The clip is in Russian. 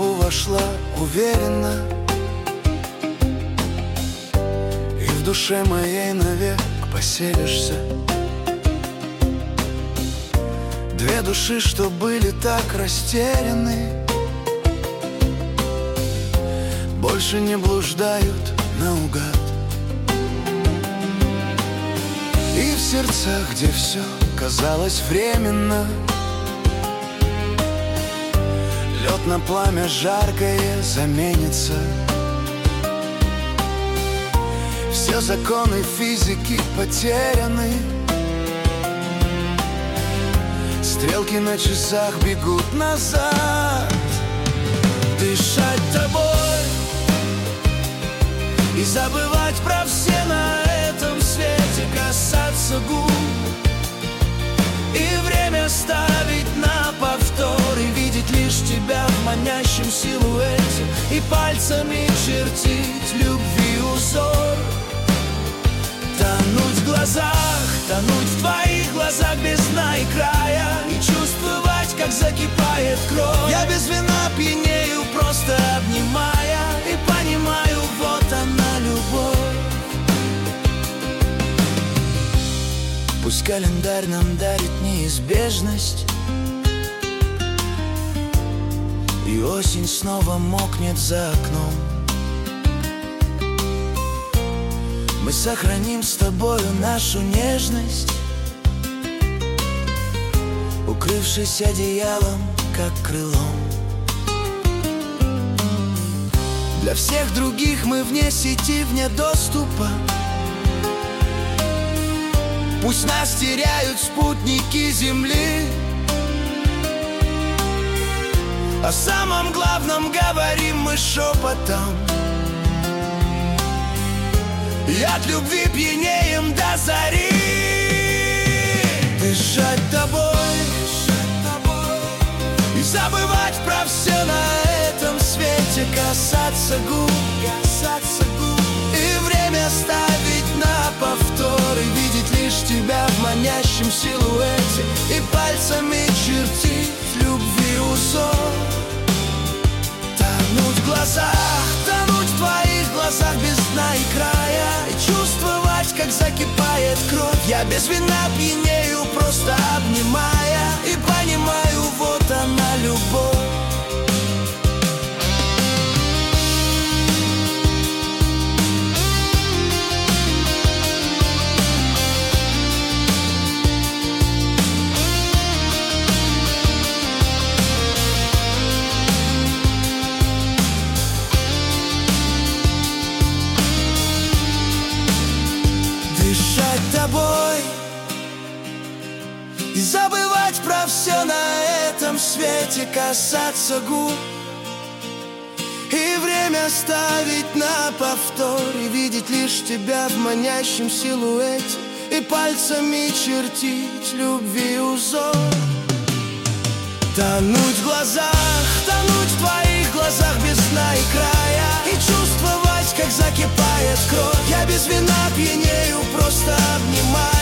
голову вошла уверенно, и в душе моей навек поселишься. Две души, что были так растеряны, больше не блуждают наугад. И в сердцах, где все казалось временно, лед на пламя жаркое заменится. Все законы физики потеряны, стрелки на часах бегут назад. Дышать тобой и забывать про все на этом свете, касаться губ и время ставить на повтор, и видеть лишь тебя в манящем силуэте, и пальцами чертить любви узор. Тонуть в глазах, тонуть в твоих глазах без дна и края, и чувствовать, как закипает кровь. Я без вина пьянею, просто обнимая, и понимаю, вот она любовь. Пусть календарь нам дарит неизбежность, и осень снова мокнет за окном. Мы сохраним с тобою нашу нежность, укрывшись одеялом, как крылом. Для всех других мы вне сети, вне доступа. Пусть нас теряют спутники Земли, о самом главном говорим мы шепотом, и от любви пьянеем до зари. Дышать тобой и забывать про все на этом свете, касаться губ и время ставить на повтор, и видеть лишь тебя в манящем силуэте, и пальцами чертить любви узор. Тонуть в глазах, тонуть в твоих глазах без дна и края, и чувствовать, как закипает кровь. Я без вина пьянею, просто обнимая, и понимаю, вот она любовь. Дышать тобой и забывать про все на этом свете, касаться губ и время ставить на повтор, и видеть лишь тебя в манящем силуэте, и пальцами чертить любви узор. Тонуть в глазах, тонуть в твоих глазах без дна и края, и чувствовать, как закипает кровь. Я без вина пьянею, просто обнимаю,